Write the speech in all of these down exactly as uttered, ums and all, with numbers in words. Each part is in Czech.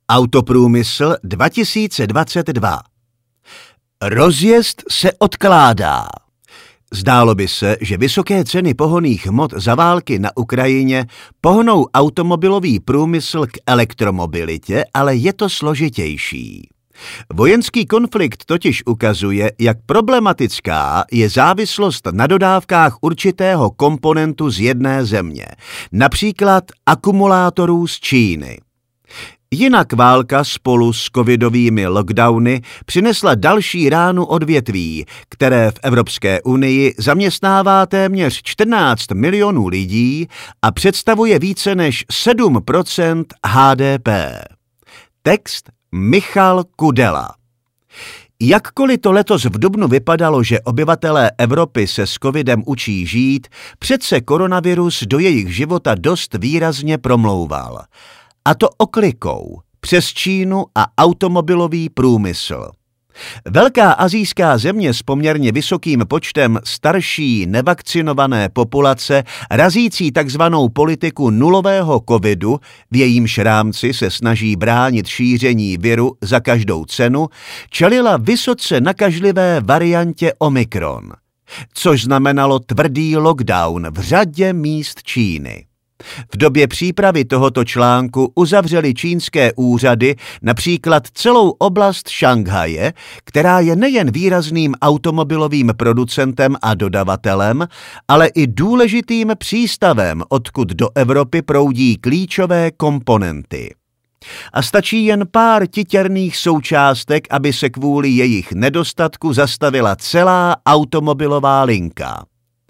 Autoprůmysl dva tisíce dvacet dva. Rozjezd se odkládá. Zdálo by se, že vysoké ceny pohonných hmot za války na Ukrajině pohnou automobilový průmysl k elektromobilitě, ale je to složitější. Vojenský konflikt totiž ukazuje, jak problematická je závislost na dodávkách určitého komponentu z jedné země, například akumulátorů z Číny. Jinak válka spolu s covidovými lockdowny přinesla další ránu odvětví, které v Evropské unii zaměstnává téměř čtrnáct milionů lidí a představuje více než sedm procent H D P. Text Michal Kudela. Jakkoliv to letos v dubnu vypadalo, že obyvatelé Evropy se s covidem učí žít, přece koronavirus do jejich života dost výrazně promlouval. A to oklikou přes Čínu a automobilový průmysl. Velká asijská země s poměrně vysokým počtem starší nevakcinované populace, razící takzvanou politiku nulového covidu, v jejímž rámci se snaží bránit šíření viru za každou cenu, čelila vysoce nakažlivé variantě Omikron, což znamenalo tvrdý lockdown v řadě míst Číny. V době přípravy tohoto článku uzavřely čínské úřady například celou oblast Šanghaje, která je nejen výrazným automobilovým producentem a dodavatelem, ale i důležitým přístavem, odkud do Evropy proudí klíčové komponenty. A stačí jen pár titěrných součástek, aby se kvůli jejich nedostatku zastavila celá automobilová linka.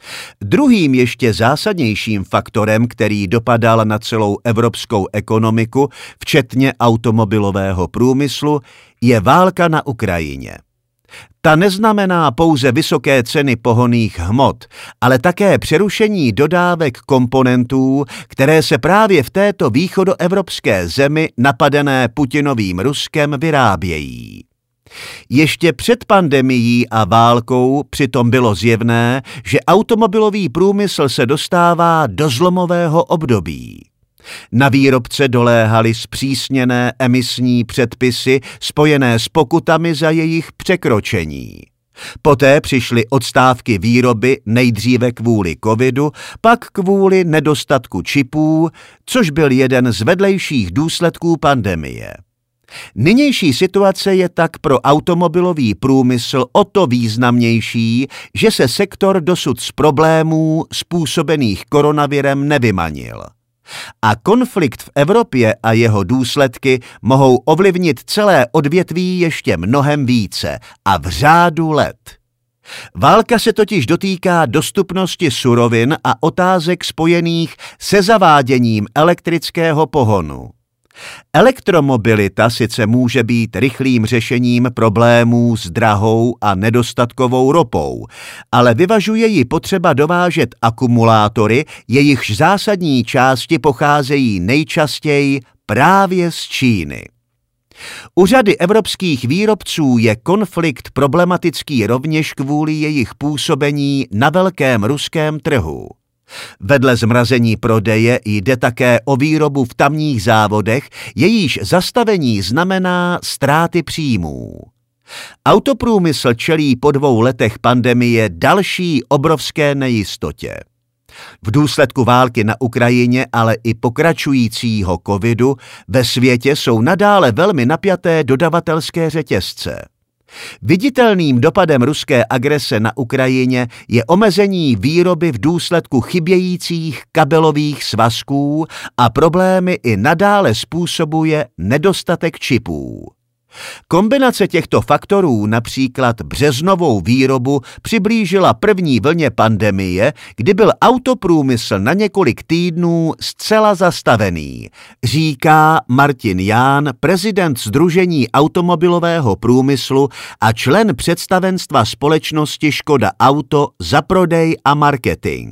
Druhým ještě zásadnějším faktorem, který dopadal na celou evropskou ekonomiku, včetně automobilového průmyslu, je válka na Ukrajině. Ta neznamená pouze vysoké ceny pohonných hmot, ale také přerušení dodávek komponentů, které se právě v této východoevropské zemi napadené Putinovým Ruskem vyrábějí. Ještě před pandemií a válkou přitom bylo zjevné, že automobilový průmysl se dostává do zlomového období. Na výrobce doléhaly zpřísněné emisní předpisy spojené s pokutami za jejich překročení. Poté přišly odstávky výroby nejdříve kvůli covidu, pak kvůli nedostatku čipů, což byl jeden z vedlejších důsledků pandemie. Nynější situace je tak pro automobilový průmysl o to významnější, že se sektor dosud z problémů způsobených koronavirem nevymanil. A konflikt v Evropě a jeho důsledky mohou ovlivnit celé odvětví ještě mnohem více a v řádu let. Válka se totiž dotýká dostupnosti surovin a otázek spojených se zaváděním elektrického pohonu. Elektromobilita sice může být rychlým řešením problémů s drahou a nedostatkovou ropou, ale vyvažuje ji potřeba dovážet akumulátory, jejichž zásadní části pocházejí nejčastěji právě z Číny. U řady evropských výrobců je konflikt problematický rovněž kvůli jejich působení na velkém ruském trhu. Vedle zmrazení prodeje jde také o výrobu v tamních závodech, jejíž zastavení znamená ztráty příjmů. Autoprůmysl čelí po dvou letech pandemie další obrovské nejistotě. V důsledku války na Ukrajině, ale i pokračujícího covidu ve světě jsou nadále velmi napjaté dodavatelské řetězce. Viditelným dopadem ruské agrese na Ukrajině je omezení výroby v důsledku chybějících kabelových svazků a problémy i nadále způsobuje nedostatek čipů. Kombinace těchto faktorů, například březnovou výrobu, přiblížila první vlně pandemie, kdy byl autoprůmysl na několik týdnů zcela zastavený, říká Martin Jahn, prezident Sdružení automobilového průmyslu a člen představenstva společnosti Škoda Auto za prodej a marketing.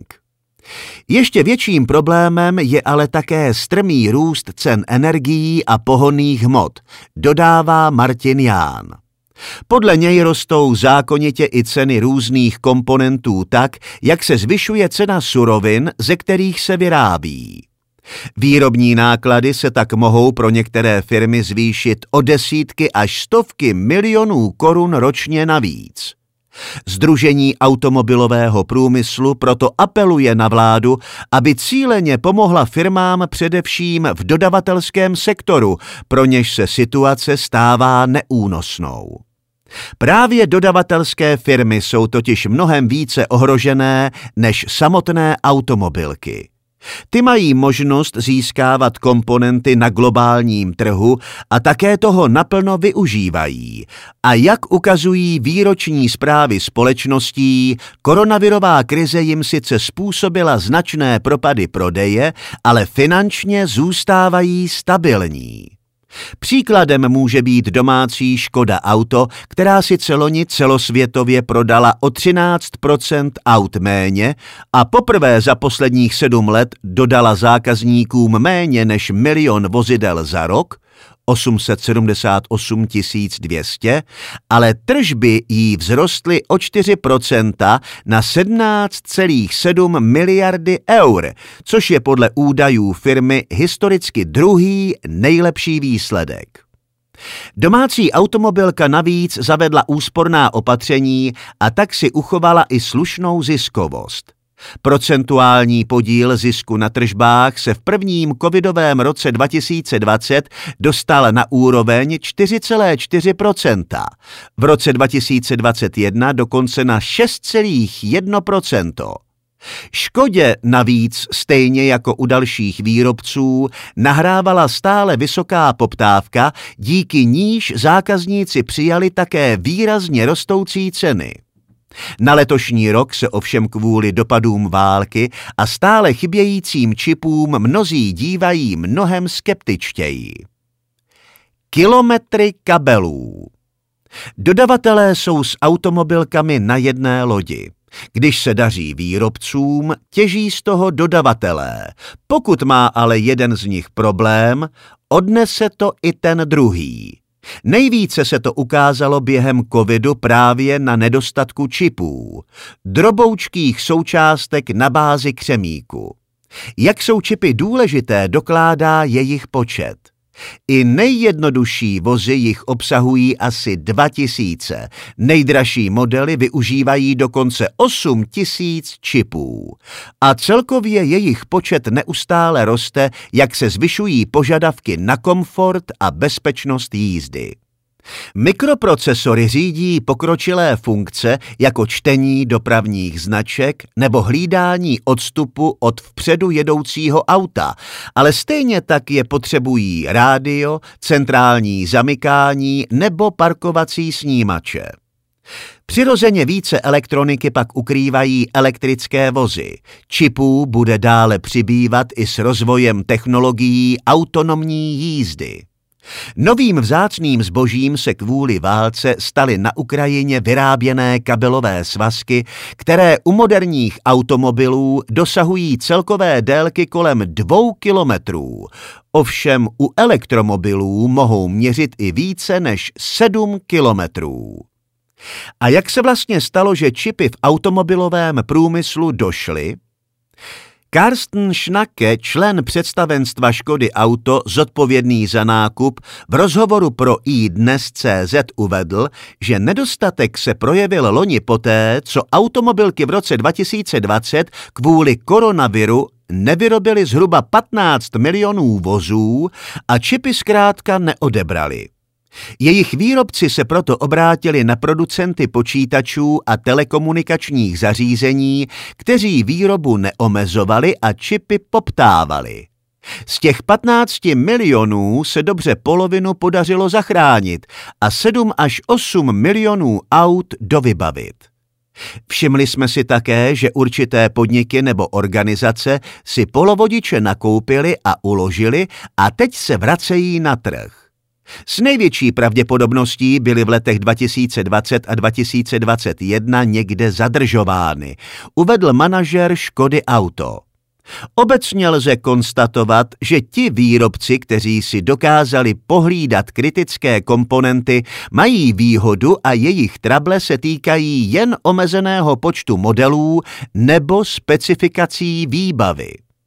Ještě větším problémem je ale také strmý růst cen energií a pohonných hmot, dodává Martin Jahn. Podle něj rostou zákonitě i ceny různých komponentů tak, jak se zvyšuje cena surovin, ze kterých se vyrábí. Výrobní náklady se tak mohou pro některé firmy zvýšit o desítky až stovky milionů korun ročně navíc. Sdružení automobilového průmyslu proto apeluje na vládu, aby cíleně pomohla firmám především v dodavatelském sektoru, pro něž se situace stává neúnosnou. Právě dodavatelské firmy jsou totiž mnohem více ohrožené než samotné automobilky. Ty mají možnost získávat komponenty na globálním trhu a také toho naplno využívají. A jak ukazují výroční zprávy společností, koronavirová krize jim sice způsobila značné propady prodeje, ale finančně zůstávají stabilní. Příkladem může být domácí Škoda Auto, která sice loni celosvětově prodala o třináct procent aut méně a poprvé za posledních sedm let dodala zákazníkům méně než milion vozidel za rok, osm set sedmdesát osm tisíc dvě stě, ale tržby jí vzrostly o čtyři procenta na sedmnáct celá sedm miliardy eur, což je podle údajů firmy historicky druhý nejlepší výsledek. Domácí automobilka navíc zavedla úsporná opatření a tak si uchovala i slušnou ziskovost. Procentuální podíl zisku na tržbách se v prvním covidovém roce dva tisíce dvacet dostal na úroveň čtyři celá čtyři procenta, v roce dva tisíce dvacet jedna dokonce na šest celá jedna procenta. Škodě navíc, stejně jako u dalších výrobců, nahrávala stále vysoká poptávka, díky níž zákazníci přijali také výrazně rostoucí ceny. Na letošní rok se ovšem kvůli dopadům války a stále chybějícím čipům mnozí dívají mnohem skeptičtěji. Kilometry kabelů. Dodavatelé jsou s automobilkami na jedné lodi. Když se daří výrobcům, těží z toho dodavatelé. Pokud má ale jeden z nich problém, odnese to i ten druhý. Nejvíce se to ukázalo během covidu právě na nedostatku čipů, droboučkých součástek na bázi křemíku. Jak jsou čipy důležité, dokládá jejich počet. I nejjednodušší vozy jich obsahují asi dva tisíce, nejdražší modely využívají dokonce osm tisíc čipů. A celkově jejich počet neustále roste, jak se zvyšují požadavky na komfort a bezpečnost jízdy. Mikroprocesory řídí pokročilé funkce jako čtení dopravních značek nebo hlídání odstupu od vpředu jedoucího auta, ale stejně tak je potřebují rádio, centrální zamykání nebo parkovací snímače. Přirozeně více elektroniky pak ukrývají elektrické vozy. Čipů bude dále přibývat i s rozvojem technologií autonomní jízdy. Novým vzácným zbožím se kvůli válce staly na Ukrajině vyráběné kabelové svazky, které u moderních automobilů dosahují celkové délky kolem dvou kilometrů. Ovšem u elektromobilů mohou měřit i více než sedm kilometrů. A jak se vlastně stalo, že čipy v automobilovém průmyslu došly? Carsten Schnacke, člen představenstva Škody Auto, zodpovědný za nákup, v rozhovoru pro iDnes tečka cé zet uvedl, že nedostatek se projevil loni poté, co automobilky v roce dva tisíce dvacet kvůli koronaviru nevyrobily zhruba patnáct milionů vozů a čipy zkrátka neodebrali. Jejich výrobci se proto obrátili na producenty počítačů a telekomunikačních zařízení, kteří výrobu neomezovali a čipy poptávali. Z těch patnácti milionů se dobře polovinu podařilo zachránit a sedm až osm milionů aut dovybavit. Všimli jsme si také, že určité podniky nebo organizace si polovodiče nakoupili a uložili a teď se vracejí na trh. S největší pravděpodobností byly v letech dva tisíce dvacet a dva tisíce dvacet jedna někde zadržovány, uvedl manažer Škody Auto. Obecně lze konstatovat, že ti výrobci, kteří si dokázali pohlídat kritické komponenty, mají výhodu a jejich trable se týkají jen omezeného počtu modelů nebo specifikací výbavy.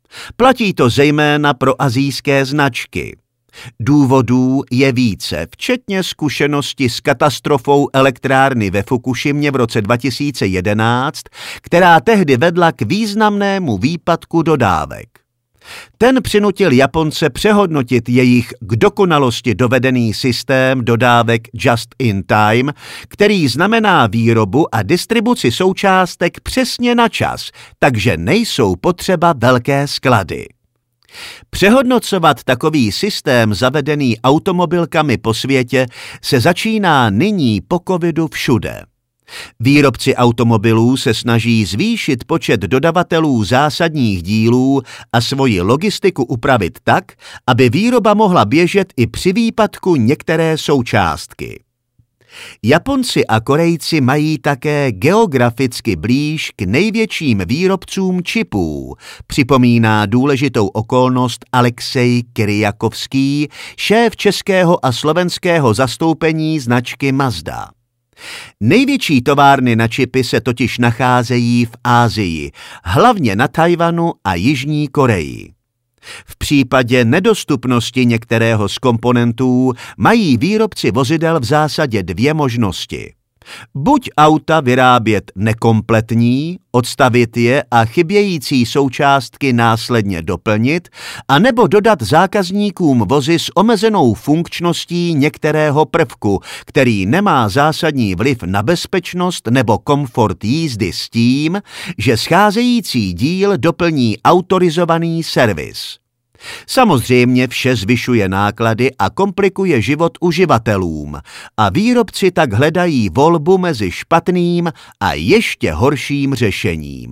Platí to zejména pro asijské značky. Důvodů je více, včetně zkušenosti s katastrofou elektrárny ve Fukušimě v roce dva tisíce jedenáct, která tehdy vedla k významnému výpadku dodávek. Ten přinutil Japonce přehodnotit jejich k dokonalosti dovedený systém dodávek just in time, který znamená výrobu a distribuci součástek přesně na čas, takže nejsou potřeba velké sklady. Přehodnocovat takový systém zavedený automobilkami po světě se začíná nyní po covidu všude. Výrobci automobilů se snaží zvýšit počet dodavatelů zásadních dílů a svoji logistiku upravit tak, aby výroba mohla běžet i při výpadku některé součástky. Japonci a Korejci mají také geograficky blíž k největším výrobcům čipů, připomíná důležitou okolnost Alexej Kyriakovský, šéf českého a slovenského zastoupení značky Mazda. Největší továrny na čipy se totiž nacházejí v Asii, hlavně na Tajvanu a Jižní Koreji. V případě nedostupnosti některého z komponentů mají výrobci vozidel v zásadě dvě možnosti. Buď auta vyrábět nekompletní, odstavit je a chybějící součástky následně doplnit, anebo dodat zákazníkům vozy s omezenou funkčností některého prvku, který nemá zásadní vliv na bezpečnost nebo komfort jízdy s tím, že scházející díl doplní autorizovaný servis. Samozřejmě vše zvyšuje náklady a komplikuje život uživatelům a výrobci tak hledají volbu mezi špatným a ještě horším řešením.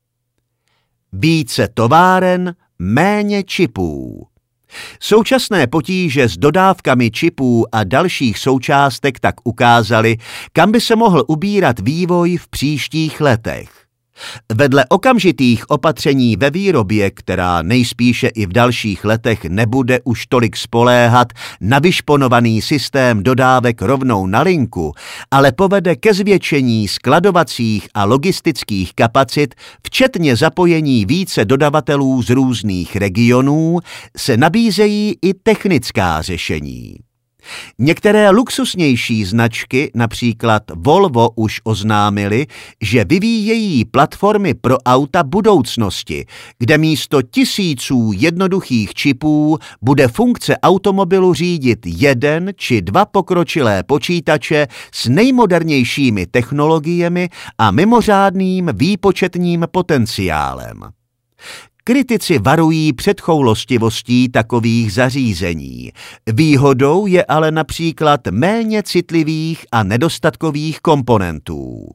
Více továren, méně čipů. Současné potíže s dodávkami čipů a dalších součástek tak ukázaly, kam by se mohl ubírat vývoj v příštích letech. Vedle okamžitých opatření ve výrobě, která nejspíše i v dalších letech nebude už tolik spoléhat na vyšponovaný systém dodávek rovnou na linku, ale povede ke zvětšení skladovacích a logistických kapacit, včetně zapojení více dodavatelů z různých regionů, se nabízejí i technická řešení. Některé luxusnější značky, například Volvo, už oznámily, že vyvíjejí platformy pro auta budoucnosti, kde místo tisíců jednoduchých čipů bude funkce automobilu řídit jeden či dva pokročilé počítače s nejmodernějšími technologiemi a mimořádným výpočetním potenciálem. Kritici varují před choulostivostí takových zařízení. Výhodou je ale například méně citlivých a nedostatkových komponentů.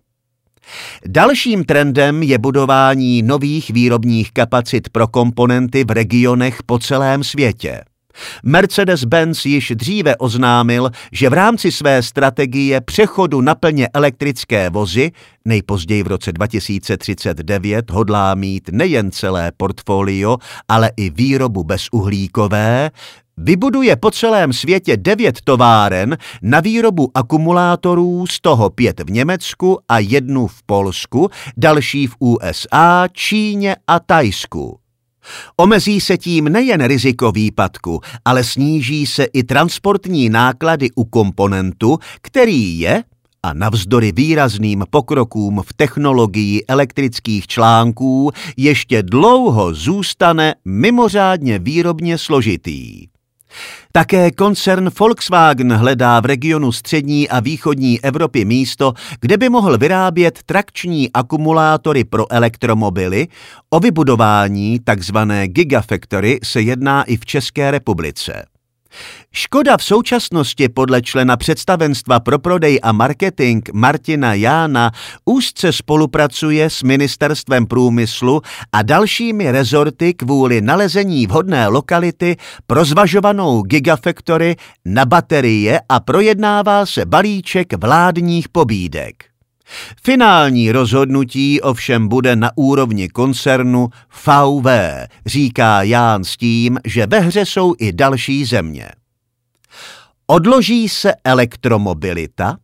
Dalším trendem je budování nových výrobních kapacit pro komponenty v regionech po celém světě. Mercedes-Benz již dříve oznámil, že v rámci své strategie přechodu na plně elektrické vozy, nejpozději v roce dva tisíce třicet devět, hodlá mít nejen celé portfolio, ale i výrobu bezuhlíkové, vybuduje po celém světě devět továren na výrobu akumulátorů, z toho pět v Německu a jednu v Polsku, další v U S A, Číně a Thajsku. Omezí se tím nejen riziko výpadku, ale sníží se i transportní náklady u komponentu, který je, a navzdory výrazným pokrokům v technologii elektrických článků, ještě dlouho zůstane mimořádně výrobně složitý. Také koncern Volkswagen hledá v regionu střední a východní Evropy místo, kde by mohl vyrábět trakční akumulátory pro elektromobily. O vybudování tzv. Gigafactory se jedná i v České republice. Škoda v současnosti podle člena představenstva pro prodej a marketing Martina Jána úzce spolupracuje s Ministerstvem průmyslu a dalšími rezorty kvůli nalezení vhodné lokality pro zvažovanou Gigafactory na baterie a projednává se balíček vládních pobídek. Finální rozhodnutí ovšem bude na úrovni koncernu V W, říká Ján s tím, že ve hře jsou i další země. Odloží se elektromobilita?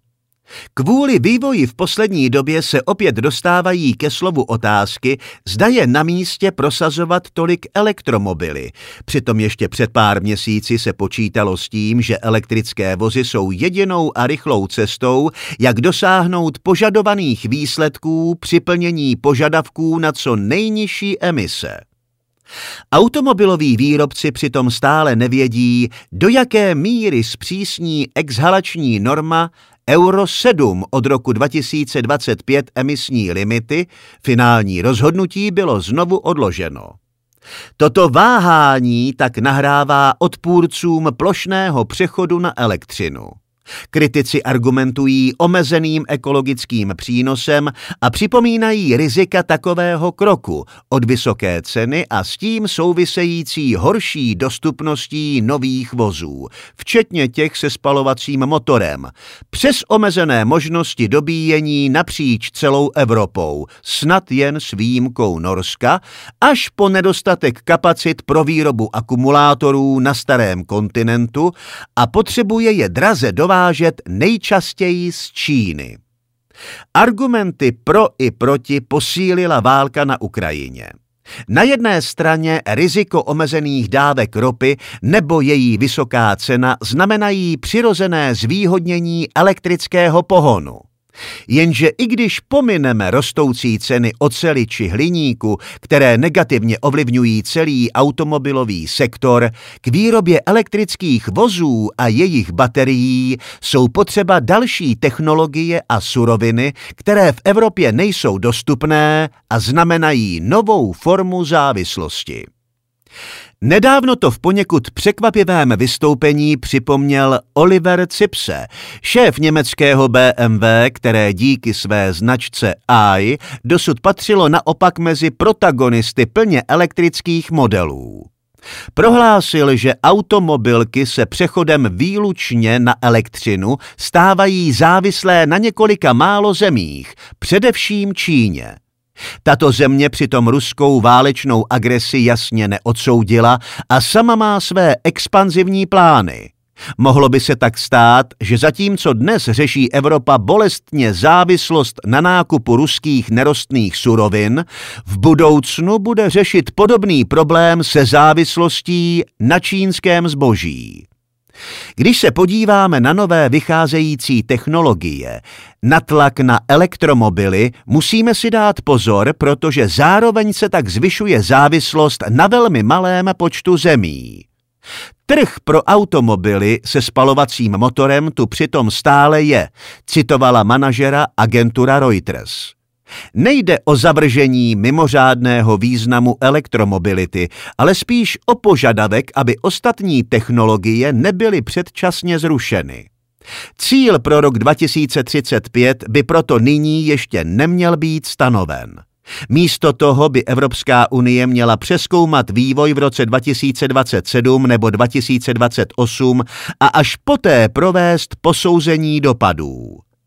Kvůli vývoji v poslední době se opět dostávají ke slovu otázky, zda je na místě prosazovat tolik elektromobily. Přitom ještě před pár měsíci se počítalo s tím, že elektrické vozy jsou jedinou a rychlou cestou, jak dosáhnout požadovaných výsledků při plnění požadavků na co nejnižší emise. Automobiloví výrobci přitom stále nevědí, do jaké míry zpřísní exhalační norma Euro sedm od roku dva tisíce dvacet pět emisní limity, finální rozhodnutí bylo znovu odloženo. Toto váhání tak nahrává odpůrcům plošného přechodu na elektřinu. Kritici argumentují omezeným ekologickým přínosem a připomínají rizika takového kroku od vysoké ceny a s tím související horší dostupností nových vozů, včetně těch se spalovacím motorem, přes omezené možnosti dobíjení napříč celou Evropou, snad jen s výjimkou Norska, až po nedostatek kapacit pro výrobu akumulátorů na starém kontinentu a potřebuje je draze dovážet vážet nejčastěji z Číny. Argumenty pro i proti posílila válka na Ukrajině. Na jedné straně riziko omezených dávek ropy nebo její vysoká cena znamenají přirozené zvýhodnění elektrického pohonu. Jenže i když pomineme rostoucí ceny oceli či hliníku, které negativně ovlivňují celý automobilový sektor, k výrobě elektrických vozů a jejich baterií jsou potřeba další technologie a suroviny, které v Evropě nejsou dostupné a znamenají novou formu závislosti. Nedávno to v poněkud překvapivém vystoupení připomněl Oliver Zipse, šéf německého B M W, které díky své značce i dosud patřilo naopak mezi protagonisty plně elektrických modelů. Prohlásil, že automobilky se přechodem výlučně na elektřinu stávají závislé na několika málo zemích, především Číně. Tato země přitom ruskou válečnou agresi jasně neodsoudila a sama má své expanzivní plány. Mohlo by se tak stát, že zatímco dnes řeší Evropa bolestně závislost na nákupu ruských nerostných surovin, v budoucnu bude řešit podobný problém se závislostí na čínském zboží. Když se podíváme na nové vycházející technologie, na tlak na elektromobily, musíme si dát pozor, protože zároveň se tak zvyšuje závislost na velmi malém počtu zemí. Trh pro automobily se spalovacím motorem tu přitom stále je, citovala manažera agentura Reuters. Nejde o zavržení mimořádného významu elektromobility, ale spíš o požadavek, aby ostatní technologie nebyly předčasně zrušeny. Cíl pro rok dva tisíce třicet pět by proto nyní ještě neměl být stanoven. Místo toho by Evropská unie měla přezkoumat vývoj v roce dva tisíce dvacet sedm nebo dva tisíce dvacet osm a až poté provést posouzení dopadů.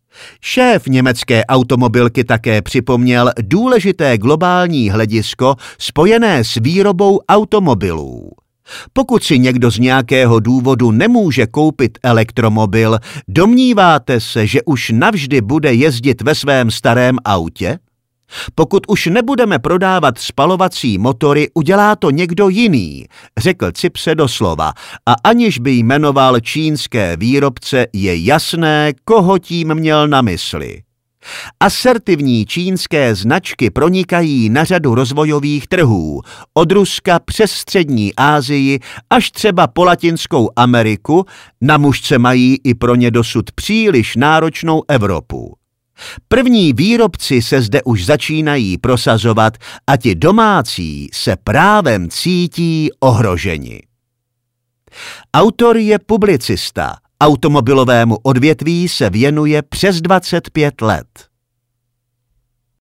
Šéf německé automobilky také připomněl důležité globální hledisko spojené s výrobou automobilů. Pokud si někdo z nějakého důvodu nemůže koupit elektromobil, domníváte se, že už navždy bude jezdit ve svém starém autě? Pokud už nebudeme prodávat spalovací motory, udělá to někdo jiný, řekl Zipse doslova, a aniž by jmenoval čínské výrobce, je jasné, koho tím měl na mysli. Asertivní čínské značky pronikají na řadu rozvojových trhů, od Ruska přes střední Asii až třeba po Latinskou Ameriku, na mušce mají i pro ně dosud příliš náročnou Evropu. První výrobci se zde už začínají prosazovat a ti domácí se právem cítí ohroženi. Autor je publicista, automobilovému odvětví se věnuje přes dvacet pět let.